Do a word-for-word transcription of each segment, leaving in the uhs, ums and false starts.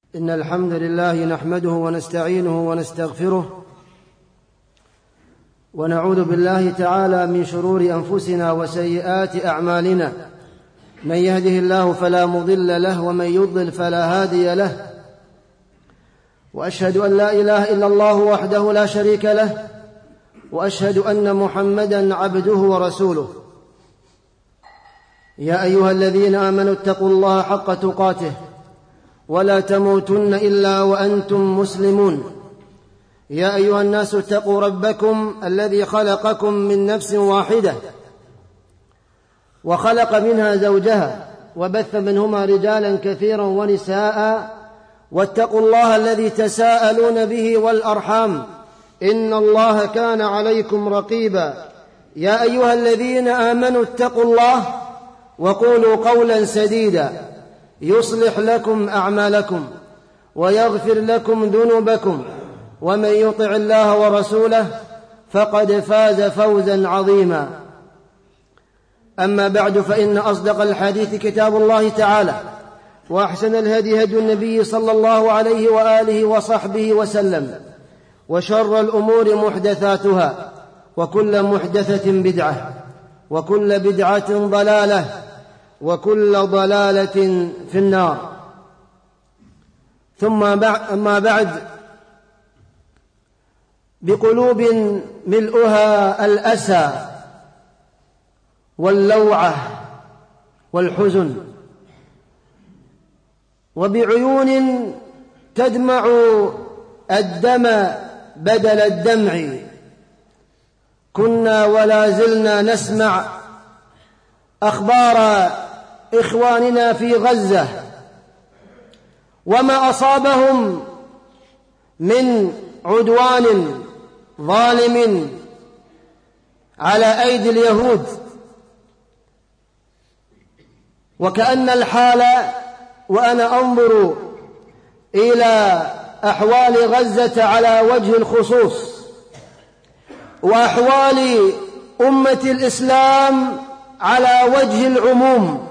إن الحمد لله نحمده ونستعينه ونستغفره ونعوذ بالله تعالى من شرور أنفسنا وسيئات أعمالنا. من يهده الله فلا مضل له ومن يضلل فلا هادي له، وأشهد أن لا إله إلا الله وحده لا شريك له، وأشهد أن محمدًا عبده ورسوله. يا أيها الذين آمنوا اتقوا الله حق تقاته ولا تموتن إلا وأنتم مسلمون. يا أيها الناس اتقوا ربكم الذي خلقكم من نفس واحدة وخلق منها زوجها وبث منهما رجالا كثيرا ونساء، واتقوا الله الذي تساءلون به والأرحام إن الله كان عليكم رقيبا. يا أيها الذين آمنوا اتقوا الله وقولوا قولا سديدا يصلح لكم أعمالكم ويغفر لكم ذنوبكم، ومن يطع الله ورسوله فقد فاز فوزا عظيما. أما بعد، فإن أصدق الحديث كتاب الله تعالى، وأحسن الهدي هدي النبي صلى الله عليه وآله وصحبه وسلم، وشر الأمور محدثاتها، وكل محدثة بدعة، وكل بدعة ضلالة، وكل ضلالة في النار. ثم أما بعد، بقلوب ملؤها الأسى واللوعة والحزن، وبعيون تدمع الدم بدل الدمع، كنا ولا زلنا نسمع أخبار إخواننا في غزة وما أصابهم من عدوان ظالم على أيدي اليهود، وكأن الحال وأنا أنظر إلى أحوال غزة على وجه الخصوص وأحوال أمة الإسلام على وجه العموم،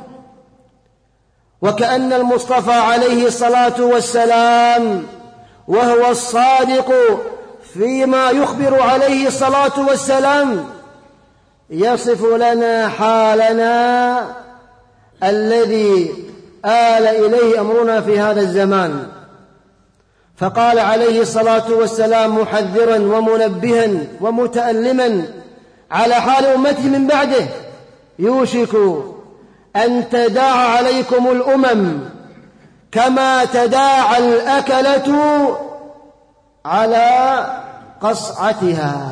وكأن المصطفى عليه الصلاة والسلام وهو الصادق فيما يخبر عليه الصلاة والسلام يصف لنا حالنا الذي آل إليه أمرنا في هذا الزمان. فقال عليه الصلاة والسلام محذرا ومنبها ومتألما على حال أمته من بعده: يوشك أن تداعى عليكم الأمم كما تداعى الأكلة على قصعتها.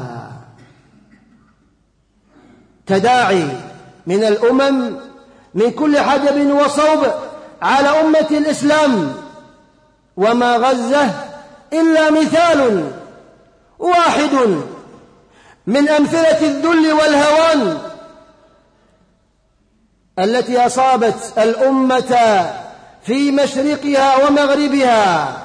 تداعي من الأمم من كل حدب وصوب على أمة الإسلام، وما غزة إلا مثال واحد من أمثلة الذل والهوان التي أصابت الأمة في مشرقها ومغربها.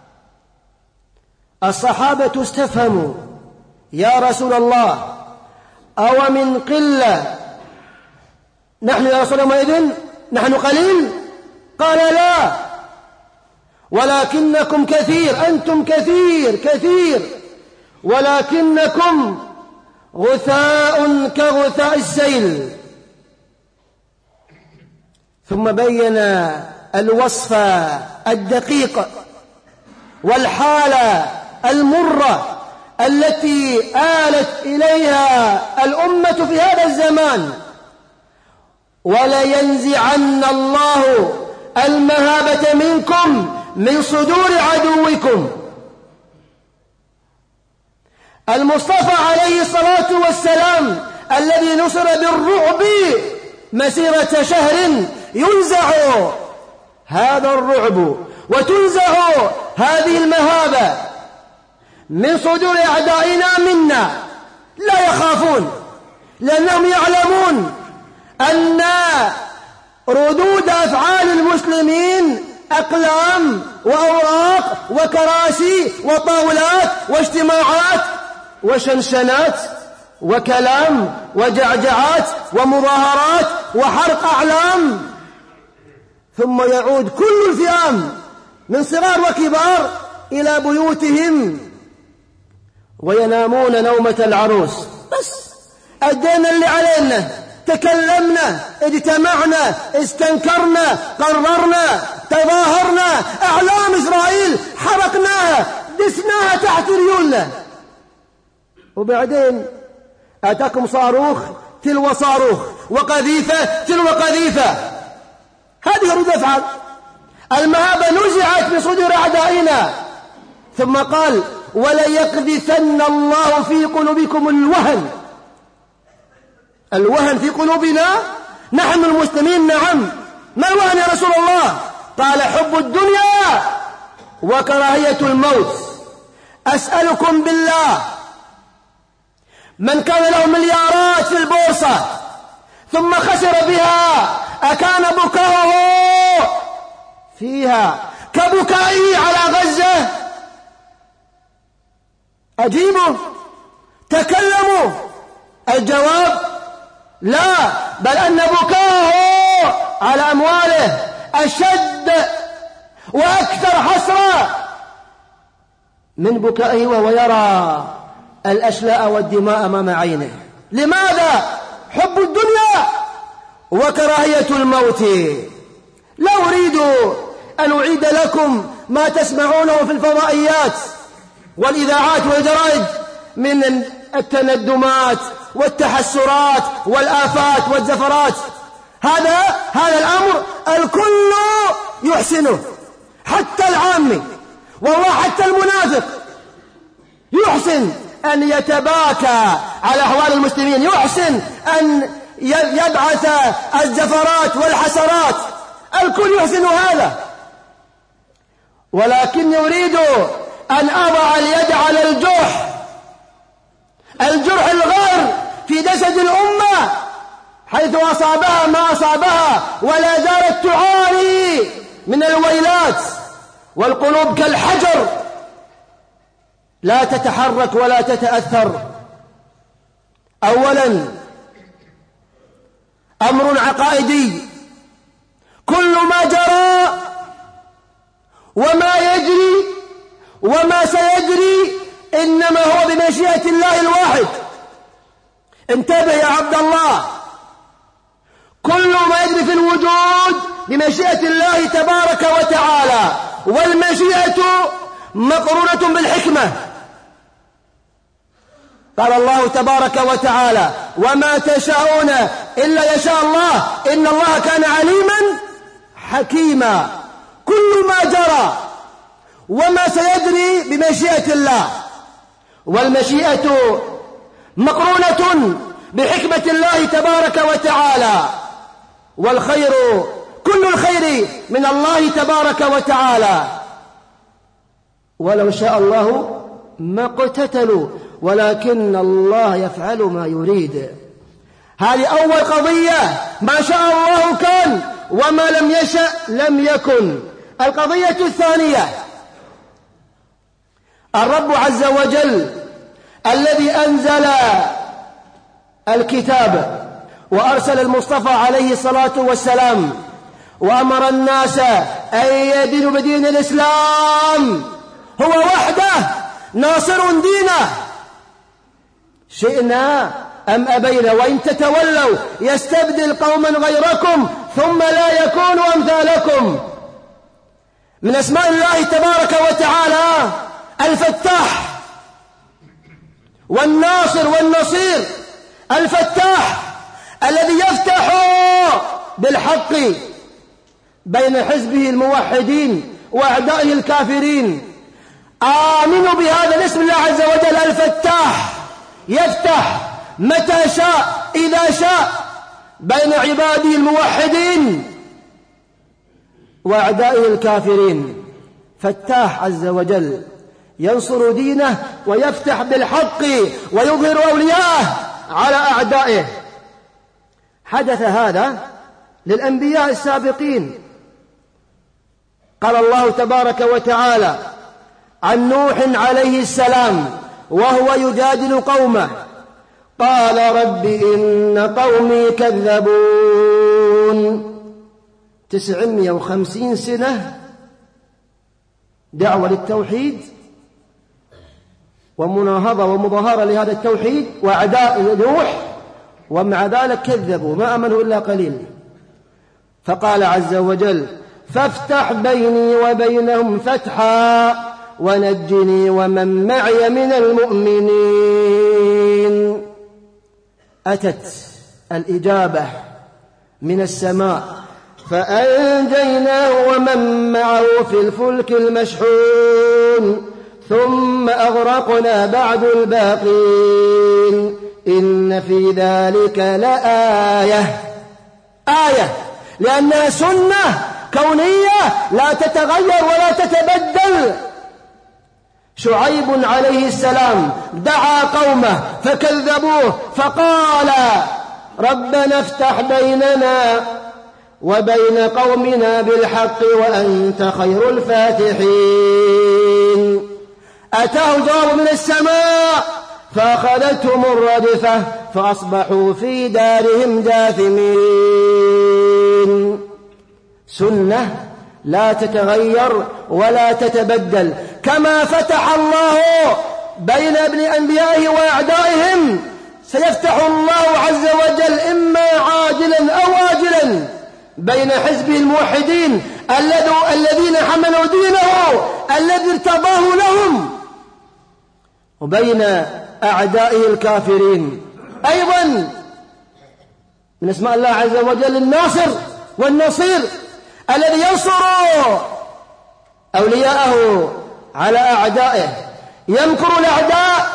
الصحابة استفهموا: يا رسول الله، أو من قلة نحن يا رسول الله إذن نحن قليل؟ قال: لا، ولكنكم كثير، أنتم كثير كثير، ولكنكم غثاء كغثاء السيل. ثم بين الوصف الدقيق والحالة المرة التي آلت إليها الأمة في هذا الزمان: ولينزعن الله المهابة منكم من صدور عدوكم. المصطفى عليه الصلاة والسلام الذي نصر بالرعب مسيرة شهر ينزع هذا الرعب وتنزع هذه المهابة من صدور أعدائنا منا، لا يخافون، لأنهم يعلمون أن ردود أفعال المسلمين أقلام وأوراق وكراسي وطاولات واجتماعات وشنشنات وكلام وجعجعات ومظاهرات وحرق أعلام، ثم يعود كل الفئام من صغار وكبار إلى بيوتهم وينامون نومة العروس. بس أدينا اللي علينا، تكلمنا، اجتمعنا، استنكرنا، قررنا، تظاهرنا، أعلام إسرائيل حرقناها، دسناها تحت ريولنا، وبعدين أتاكم صاروخ تلو صاروخ وقذيفة تلو قذيفة. هذه ردة أفعال. المهابة نزعت من صدور أعدائنا. ثم قال وليقذفن الله في قلوبكم الوهن. الوهن في قلوبنا نحن المسلمين. نعم. ما الوهن يا رسول الله؟ قال حب الدنيا وكراهية الموت. أسألكم بالله، من كان له مليارات في البورصة ثم خسر بها أكان بكاؤه فيها كبكائه على غزة؟ أجيبوا، تكلموا. الجواب لا، بل أن بكاؤه على أمواله أشد وأكثر حسرة من بكائه وهو يرى الأشلاء والدماء أمام عينه. لماذا؟ حب الدنيا وكراهية الموت. لا أريد أن أعيد لكم ما تسمعونه في الفضائيات والإذاعات والجرائد من التندمات والتحسرات والآفات والزفرات. هذا هذا الأمر الكل يحسنه، حتى العامي، والله حتى المنافق يحسن أن يتباكى على أحوال المسلمين، يحسن أن يبعث الزفرات والحسرات، الكل يحسن هذا. ولكن أريد أن أضع اليد على الجرح، الجرح الغار في جسد الأمة حيث أصابها ما أصابها ولا زالت تعاني من الويلات، والقلوب كالحجر لا تتحرك ولا تتأثر. أولا أمر عقائدي، كل ما جرى وما يجري وما سيجري إنما هو بمشيئة الله الواحد. انتبه يا عبد الله، كل ما يجري في الوجود بمشيئة الله تبارك وتعالى، والمشيئة مقرونة بالحكمة. قال الله تبارك وتعالى وما تشاءون إلا يشاء الله إن الله كان عليما حكيما. كل ما جرى وما سيجري بمشيئة الله، والمشيئة مقرونة بحكمة الله تبارك وتعالى، والخير كل الخير من الله تبارك وتعالى. ولو شاء الله ما اقتتلوا ولكن الله يفعل ما يريد. هذه أول قضية، ما شاء الله كان وما لم يشأ لم يكن. القضية الثانية، الرب عز وجل الذي أنزل الكتاب وأرسل المصطفى عليه الصلاة والسلام وأمر الناس أن يدينوا بدين الإسلام، هو وحده ناصر دينه، شئنا أم أبينا، وإن تتولوا يستبدل قوما غيركم ثم لا يكونوا أمثالكم. من أسماء الله تبارك وتعالى الفتاح والناصر والنصير. الفتاح الذي يفتح بالحق بين حزبه الموحدين وأعدائه الكافرين. آمنوا بهذا الاسم الله عز وجل الفتاح، يفتح متى شاء إذا شاء بين عباده الموحدين وأعدائه الكافرين. فتاح عز وجل ينصر دينه ويفتح بالحق ويظهر أولياءه على أعدائه. حدث هذا للأنبياء السابقين. قال الله تبارك وتعالى عن نوح عليه السلام وهو يجادل قومه قال رب إن قومي كذبون. تسعمائة وخمسين سنة دعوة للتوحيد ومناهضة ومظاهرة لهذا التوحيد وأعداء نوح، ومع ذلك كذبوا ما آمنوا إلا قليل. فقال عز وجل: فافتح بيني وبينهم فتحا ونجني ومن معي من المؤمنين. أتت الإجابة من السماء فأنجيناه ومن معه في الفلك المشحون ثم أغرقنا بعد الباقين إن في ذلك لآية. آية لأنها سنة كونية لا تتغير ولا تتبدل. شعيب عليه السلام دعا قومه فكذبوه فقال: ربنا افتح بيننا وبين قومنا بالحق وأنت خير الفاتحين. أتاه جواب من السماء فأخذتهم الرجفة فأصبحوا في دارهم جاثمين. سنة لا تتغير ولا تتبدل، كما فتح الله بين ابن أنبيائه وأعدائهم سيفتح الله عز وجل إما عاجلا أو آجلا بين حزبه الموحدين الذين حملوا دينه الذي ارتضاه لهم وبين أعدائه الكافرين. أيضا من اسماء الله عز وجل الناصر والنصير الذي ينصر أولياءه على أعدائه. يمكر الأعداء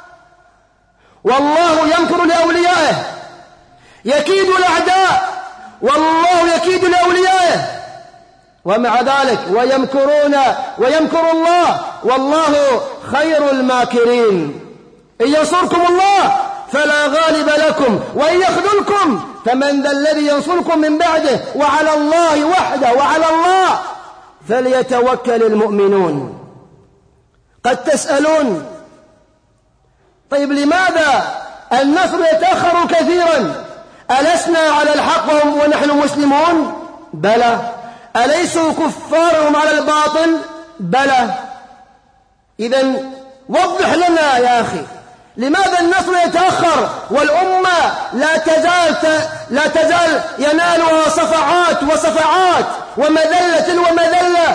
والله يمكر لأوليائه، يكيد الأعداء والله يكيد لأوليائه، ومع ذلك ويمكرون ويمكر الله والله خير الماكرين. إن ينصركم الله فلا غالب لكم وإن يخذلكم فمن ذا الذي ينصركم من بعده وعلى الله وحده وعلى الله فليتوكل المؤمنون. قد تسألون: طيب لماذا النصر يتأخر كثيرا؟ ألسنا على الحق ونحن مسلمون؟ بلى. أليسوا كفارهم على الباطل؟ بلى. إذن وضح لنا يا أخي، لماذا النصر يتأخر والأمة لا تزال لا تزال ينالها صفعات وصفعات ومذلة ومذلة،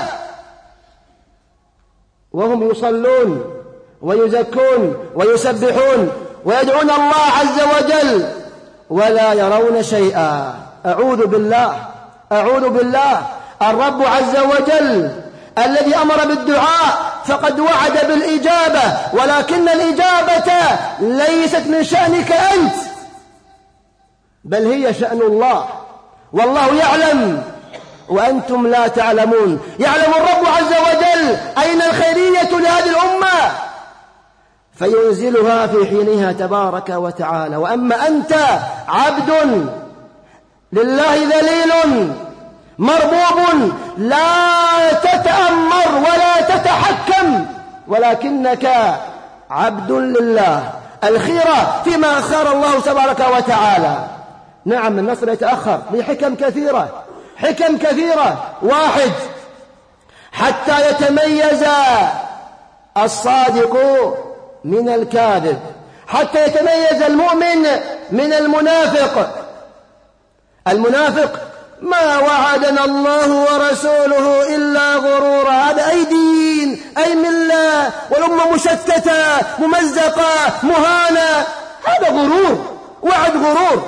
وهم يصلون ويزكون ويسبحون ويدعون الله عز وجل ولا يرون شيئا؟ أعوذ بالله أعوذ بالله. الرب عز وجل الذي أمر بالدعاء فقد وعد بالإجابة، ولكن الإجابة ليست من شأنك أنت بل هي شأن الله، والله يعلم وأنتم لا تعلمون. يعلم الرب عز وجل أين الخيرية لهذه الأمة فينزلها في حينها تبارك وتعالى. وأما أنت عبد لله ذليل مربوب لا تتأمر ولا تتحكم، ولكنك عبد لله. الخيرة فيما أخر الله تبارك وتعالى. نعم النصر يتأخر لحكم كثيرة حكم كثيرة. واحد: حتى يتميز الصادق من الكاذب، حتى يتميز المؤمن من المنافق. المنافق: ما وعدنا الله ورسوله إلا غرورا. هذا أي دين أي ملة والأمة مشتتة ممزقة مهانة، هذا غرور، وعد غرور.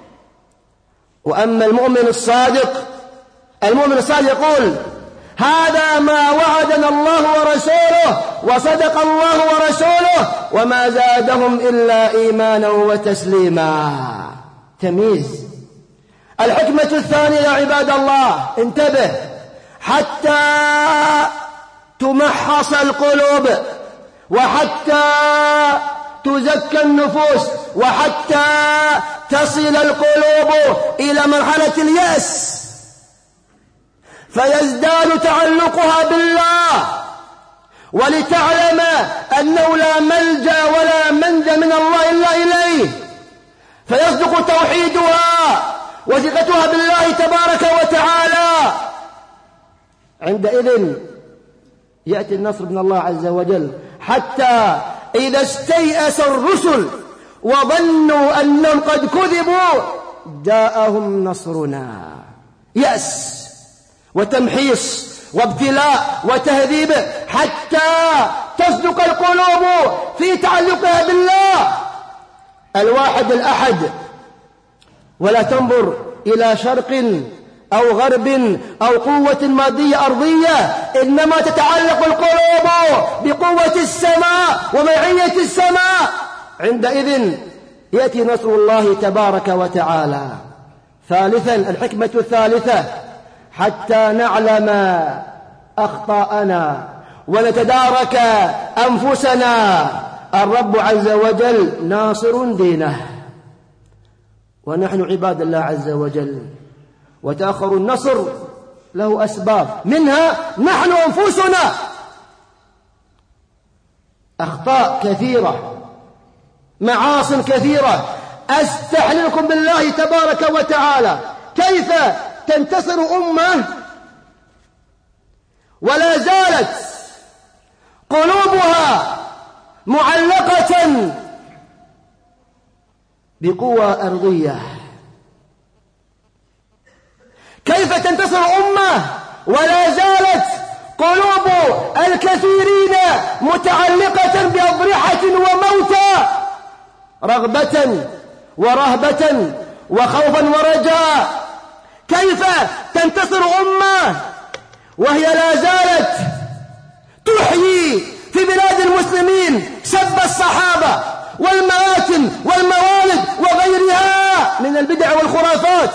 وأما المؤمن الصادق، المؤمن الصادق يقول: هذا ما وعدنا الله ورسوله وصدق الله ورسوله وما زادهم إلا إيمانا وتسليما. تمييز. الحكمة الثانية يا عباد الله انتبه: حتى تمحص القلوب وحتى تزكى النفوس وحتى تصل القلوب إلى مرحلة اليأس فيزداد تعلقها بالله، ولتعلم أنه لا ملجأ ولا منجا من الله إلا إليه، فيصدق توحيدها وثقتها بالله تبارك وتعالى. عندئذ يأتي النصر من الله عز وجل. حتى إذا استيأس الرسل وظنوا أنهم قد كذبوا جاءهم نصرنا. يأس وتمحيص وابتلاء وتهذيب حتى تصدق القلوب في تعلقها بالله الواحد الأحد، ولا تنظر إلى شرق أو غرب أو قوة مادية أرضية، إنما تتعلق القلوب بقوة السماء ومعية السماء. عندئذ يأتي نصر الله تبارك وتعالى. ثالثا، الحكمة الثالثة، حتى نعلم أخطاءنا ونتدارك أنفسنا، الرب عز وجل ناصر دينه، ونحن عباد الله عز وجل. وتأخر النصر له أسباب، منها نحن أنفسنا، أخطاء كثيرة، معاصٍ كثيرة. أستحللكم بالله تبارك وتعالى، كيف تنتصر أمة ولا زالت قلوبها معلقة بقوى أرضية؟ كيف تنتصر أمة ولا زالت قلوب الكثيرين متعلقة بأضرحة وموتى، رغبة ورهبة وخوفا ورجاء؟ كيف تنتصر أمة وهي لا زالت تحيي في بلاد المسلمين سب الصحابة والمآتم والموالد وغيرها من البدع والخرافات،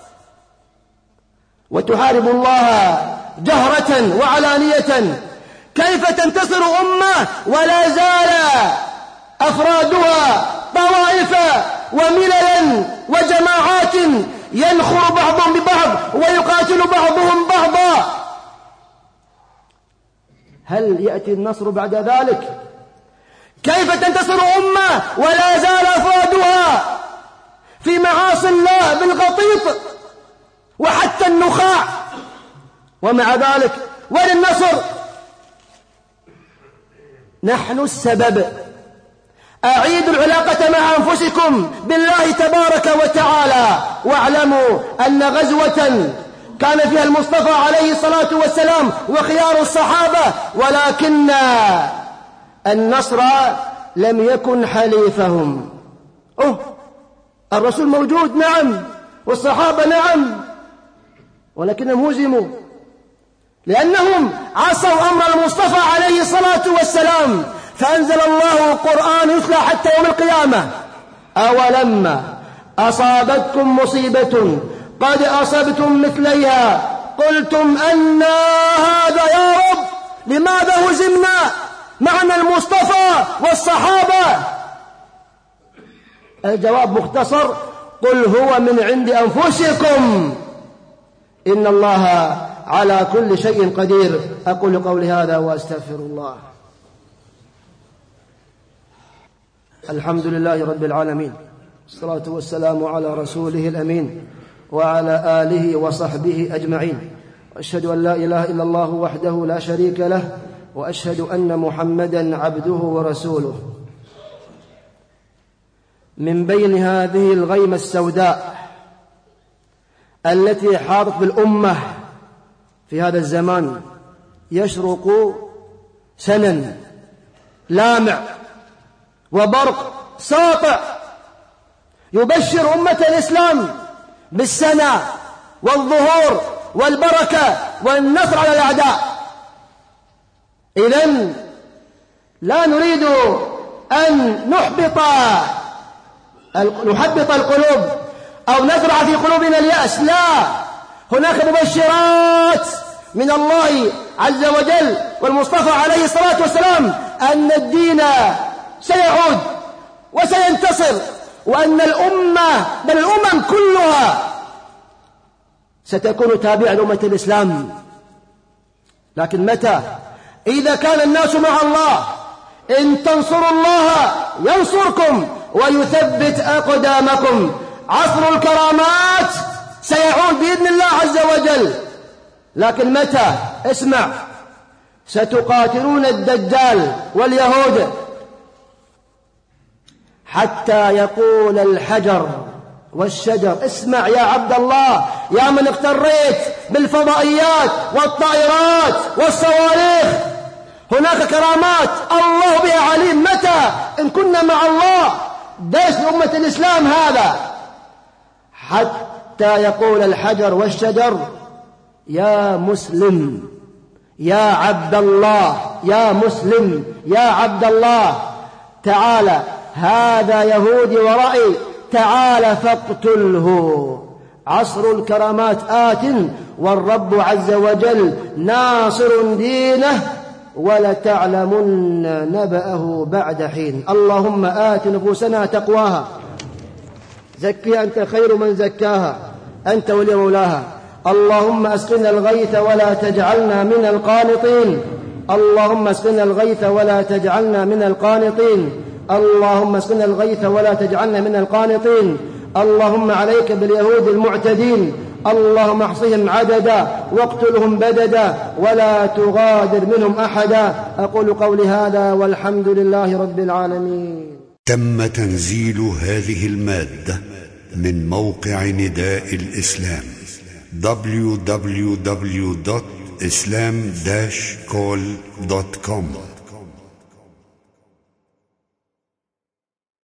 وتحارب الله جهرة وعلانية؟ كيف تنتصر أمة ولا زال أفرادها طوائف ومللا وجماعات ينخر بعضهم ببعض ويقاتل بعضهم بعضا؟ هل يأتي النصر بعد ذلك؟ كيف تنتصر أمة ولا زال أفرادها في معاصي الله بالغطيط وحتى النخاع؟ ومع ذلك وين النصر؟ نحن السبب. أعيدوا العلاقة مع أنفسكم بالله تبارك وتعالى، واعلموا أن غزوة كان فيها المصطفى عليه الصلاة والسلام وخيار الصحابة، ولكن النصر لم يكن حليفهم. أوه، الرسول موجود نعم، والصحابة نعم، ولكنهم هزموا لأنهم عصوا أمر المصطفى عليه الصلاة والسلام، فأنزل الله قرآن يتلى حتى يوم القيامة: أولما أصابتكم مصيبة قد أصبتم مثليها قلتم أن هذا يا رب، لماذا هزمنا معنا المصطفى والصحابة؟ الجواب مختصر: قل هو من عند أنفسكم إن الله على كل شيء قدير. أقول قولي هذا وأستغفر الله. الحمد لله رب العالمين، الصلاة والسلام على رسوله الأمين وعلى آله وصحبه أجمعين، وأشهد أن لا إله إلا الله وحده لا شريك له، وأشهد أن محمدا عبده ورسوله. من بين هذه الغيمة السوداء التي حاطت بالأمة في هذا الزمان يشرق سنن لامع وبرق ساطع يبشر أمة الإسلام بالسنة والظهور والبركة والنصر على الأعداء. إذن لا نريد أن نحبط نحبط القلوب أو نزرع في قلوبنا اليأس، لا، هناك مبشرات من الله عز وجل والمصطفى عليه الصلاة والسلام أن الدين سيعود وسينتصر، وأن الأمة بل الأمم كلها ستكون تابعة لأمة الإسلام. لكن متى؟ إذا كان الناس مع الله. إن تنصروا الله ينصركم ويثبت أقدامكم. عصر الكرامات سيعود بإذن الله عز وجل. لكن متى؟ اسمع، ستقاتلون الدجال واليهود حتى يقول الحجر والشجر اسمع يا عبد الله، يا من اغتريت بالفضائيات والطائرات والصواريخ، هناك كرامات الله بها عليم. متى إن كنا مع الله؟ درس لأمة الإسلام هذا. حتى يقول الحجر والشجر يا مسلم يا عبد الله، يا مسلم يا عبد الله، تعال هذا يهودي ورائي، تعال فاقتله. عصر الكرامات آت، والرب عز وجل ناصر دينه، ولتعلمن نبأه بعد حين. اللهم آت نفوسنا تقواها، زكها أنت خير من زكاها، أنت ولي مولاها. اللهم اسقنا الغيث ولا تجعلنا من القانطين، اللهم اسقنا الغيث ولا تجعلنا من القانطين، اللهم اسقنا الغيث ولا تجعلنا من القانطين. اللهم عليك باليهود المعتدين، اللهم احصهم عددا واقتلهم بددا ولا تغادر منهم أحدا. أقول قولي هذا والحمد لله رب العالمين. تم تنزيل هذه المادة من موقع نداء الإسلام دبليو دبليو دبليو دوت islam dash call دوت كوم.